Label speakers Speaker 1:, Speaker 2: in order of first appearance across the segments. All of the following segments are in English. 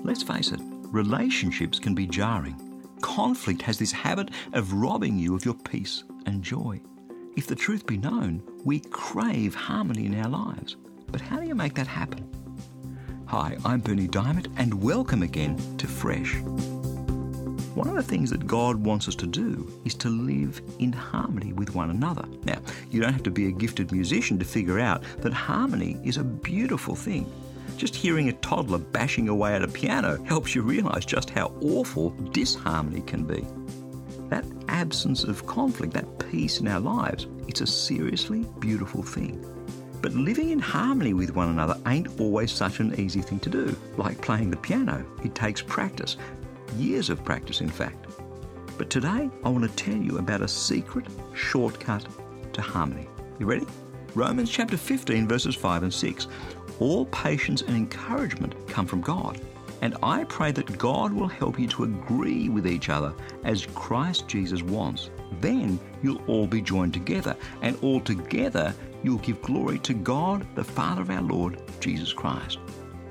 Speaker 1: Let's face it, relationships can be jarring. Conflict has this habit of robbing you of your peace and joy. If the truth be known, we crave harmony in our lives. But how do you make that happen? Hi, I'm Berni Dymet, and welcome again to Fresh. One of the things that God wants us to do is to live in harmony with one another. Now, you don't have to be a gifted musician to figure out that harmony is a beautiful thing. Just hearing a toddler bashing away at a piano helps you realise just how awful disharmony can be. That absence of conflict, that peace in our lives, it's a seriously beautiful thing. But living in harmony with one another ain't always such an easy thing to do. Like playing the piano, it takes practice. Years of practice, in fact. But today, I want to tell you about a secret shortcut to harmony. You ready? Romans chapter 15, verses 5 and 6. All patience and encouragement come from God. And I pray that God will help you to agree with each other as Christ Jesus wants. Then you'll all be joined together, and all together you'll give glory to God, the Father of our Lord, Jesus Christ.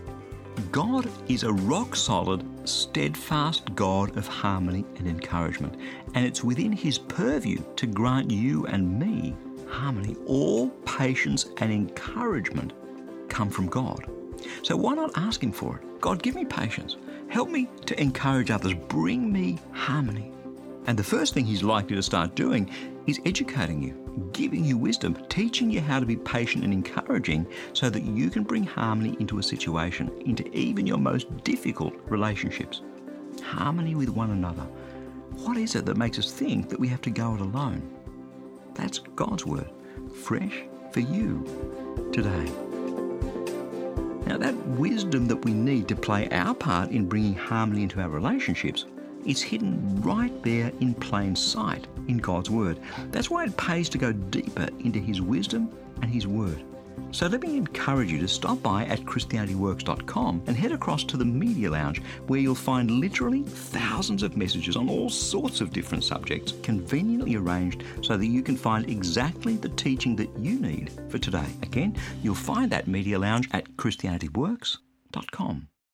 Speaker 1: God is a rock-solid, steadfast God of harmony and encouragement, and it's within His purview to grant you and me harmony. All patience and encouragement come from God. So why not ask Him for it? God, give me patience. Help me to encourage others. Bring me harmony. And the first thing He's likely to start doing is educating you, giving you wisdom, teaching you how to be patient and encouraging so that you can bring harmony into a situation, into even your most difficult relationships. Harmony with one another. What is it that makes us think that we have to go it alone? That's God's word, fresh for you today. Now, that wisdom that we need to play our part in bringing harmony into our relationships is hidden right there in plain sight in God's Word. That's why it pays to go deeper into His wisdom and His Word. So let me encourage you to stop by at ChristianityWorks.com and head across to the Media Lounge, where you'll find literally thousands of messages on all sorts of different subjects, conveniently arranged so that you can find exactly the teaching that you need for today. Again, you'll find that Media Lounge at ChristianityWorks.com.